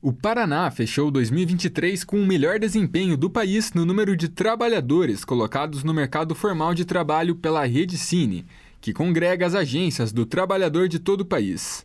O Paraná fechou 2023 com o melhor desempenho do país no número de trabalhadores colocados no mercado formal de trabalho pela Rede Cine, que congrega as agências do trabalhador de todo o país.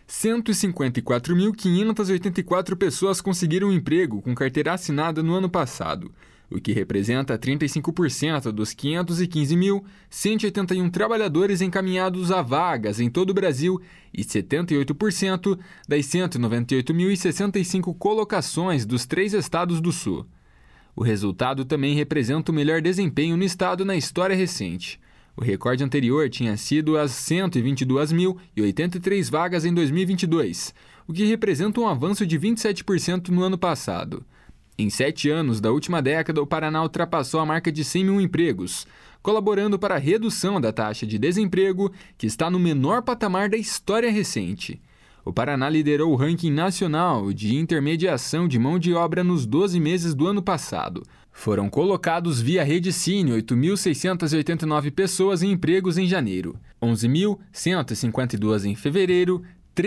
154.584 pessoas conseguiram emprego com carteira assinada no ano passado, o que representa 35% dos 515.181 trabalhadores encaminhados a vagas em todo o Brasil e 78% das 198.065 colocações dos 3 estados do Sul. O resultado também representa o melhor desempenho no estado na história recente. O recorde anterior tinha sido as 122.083 vagas em 2022, o que representa um avanço de 27% no ano passado. Em 7 anos da última década, o Paraná ultrapassou a marca de 100 mil empregos, colaborando para a redução da taxa de desemprego, que está no menor patamar da história recente. O Paraná liderou o ranking nacional de intermediação de mão de obra nos 12 meses do ano passado. Foram colocados via Rede Cine 8.689 pessoas em empregos em janeiro, 11.152 em fevereiro,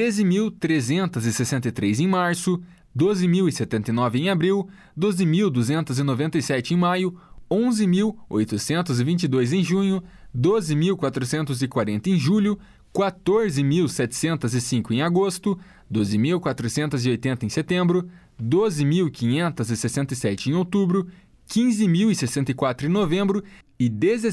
13.363 em março, 12.079 em abril, 12.297 em maio, 11.822 em junho, 12.440 em julho, 14.705 em agosto, 12.480 em setembro, 12.567 em outubro, 15.064 em novembro e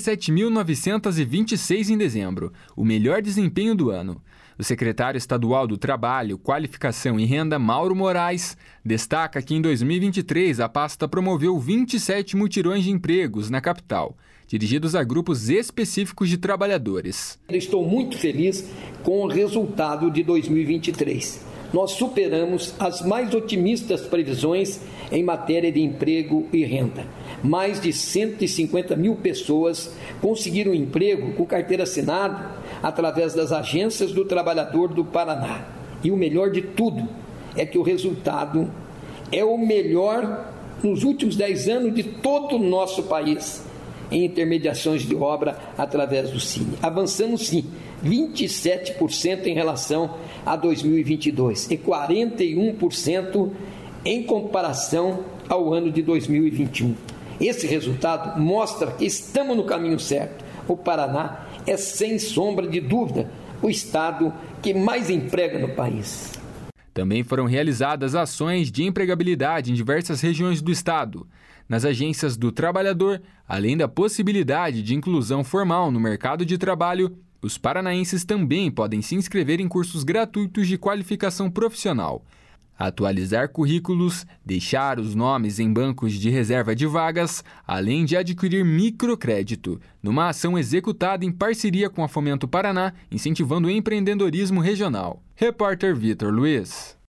17.926 em dezembro, o melhor desempenho do ano. O secretário estadual do Trabalho, Qualificação e Renda, Mauro Moraes, destaca que em 2023 a pasta promoveu 27 mutirões de empregos na capital, dirigidos a grupos específicos de trabalhadores. Estou muito feliz com o resultado de 2023. Nós superamos as mais otimistas previsões em matéria de emprego e renda. Mais de 150 mil pessoas conseguiram emprego com carteira assinada através das agências do trabalhador do Paraná. E o melhor de tudo é que o resultado é o melhor nos últimos 10 anos de todo o nosso país, em intermediações de obra através do Cine. Avançamos sim, 27% em relação a 2022 e 41% em comparação ao ano de 2021. Esse resultado mostra que estamos no caminho certo. O Paraná é, sem sombra de dúvida, o estado que mais emprega no país. Também foram realizadas ações de empregabilidade em diversas regiões do estado. Nas agências do trabalhador, além da possibilidade de inclusão formal no mercado de trabalho, os paranaenses também podem se inscrever em cursos gratuitos de qualificação profissional, atualizar currículos, deixar os nomes em bancos de reserva de vagas, além de adquirir microcrédito, numa ação executada em parceria com a Fomento Paraná, incentivando o empreendedorismo regional. Repórter Vitor Luiz.